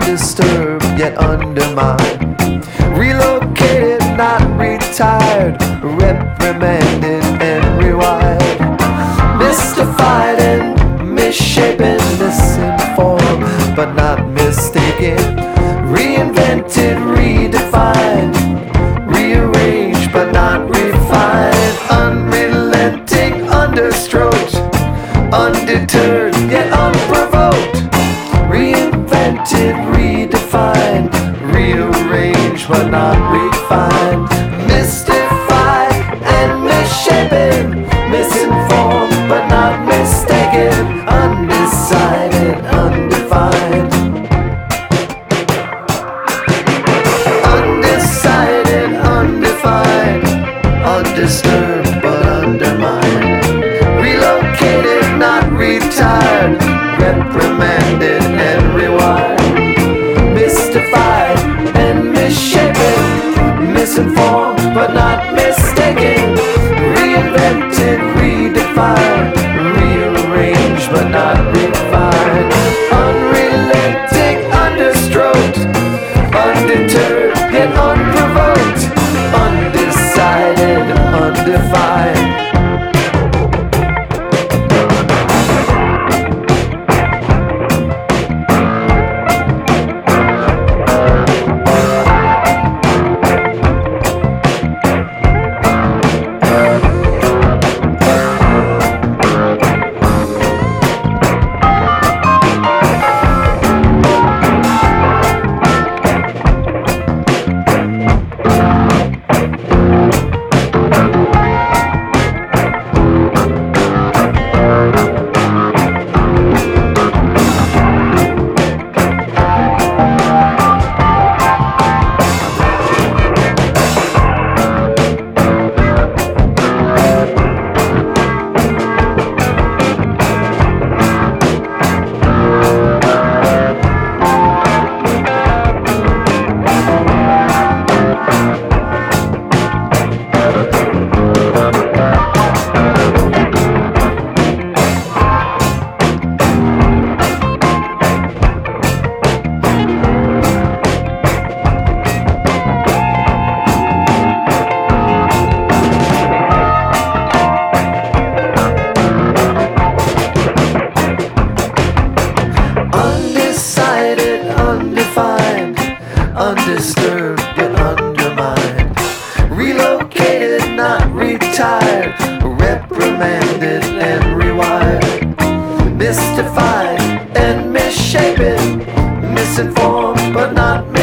undisturbed yet undermined, relocated, not retired, reprimanded and rewired, mystified and misshapen, misinformed but not mistaken, reinvented, redefined, rearranged but not refined, unrelenting, understroked, undeterred yet unprovoked, reinvented, redefined, rearranged but not refined, mystified and misshapen, misinformed but not mistaken, undecided, undefined, undecided, undefined, undisturbed but undermined, relocated, not retired, reprimanded and rewired, mystified and misshapen, misinformed but not mistaken, reinvented, redefined, rearranged but not refined, unrelenting, understroked, undeterred yet unprovoked, undecided, undefined. Undefined, undisturbed yet undermined, relocated, not retired, reprimanded and rewired, mystified and misshapen, misinformed but not